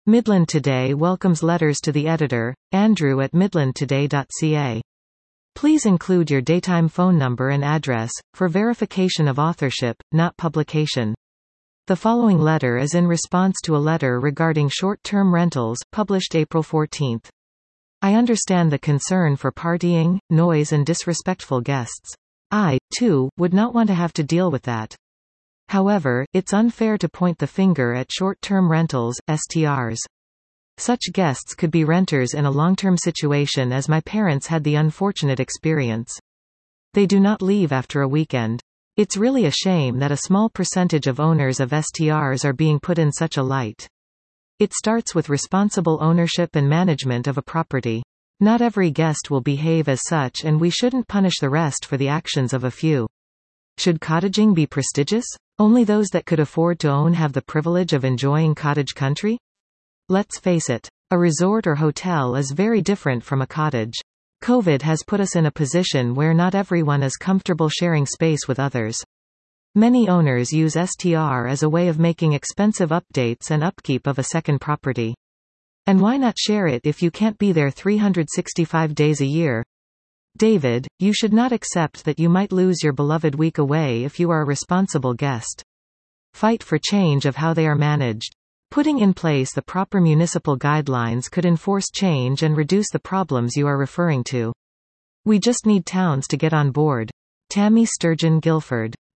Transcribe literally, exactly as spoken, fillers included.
Midland Today welcomes letters to the editor, Andrew at midland today dot c a. Please include your daytime phone number and address, for verification of authorship, not publication. The following letter is in response to a letter regarding short-term rentals, published April fourteenth. I understand the concern for partying, noise and disrespectful guests. I, too, would not want to have to deal with that. However, it's unfair to point the finger at short-term rentals, S T Rs. Such guests could be renters in a long-term situation, as my parents had the unfortunate experience. They do not leave after a weekend. It's really a shame that a small percentage of owners of S T Rs are being put in such a light. It starts with responsible ownership and management of a property. Not every guest will behave as such, and we shouldn't punish the rest for the actions of a few. Should cottaging be prestigious? Only those that could afford to own have the privilege of enjoying cottage country? Let's face it. A resort or hotel is very different from a cottage. COVID has put us in a position where not everyone is comfortable sharing space with others. Many owners use S T R as a way of making expensive updates and upkeep of a second property. And why not share it if you can't be there three hundred sixty-five days a year? David, you should not accept that you might lose your beloved week away if you are a responsible guest. Fight for change of how they are managed. Putting in place the proper municipal guidelines could enforce change and reduce the problems you are referring to. We just need towns to get on board. Tammy Sturgeon Guilford.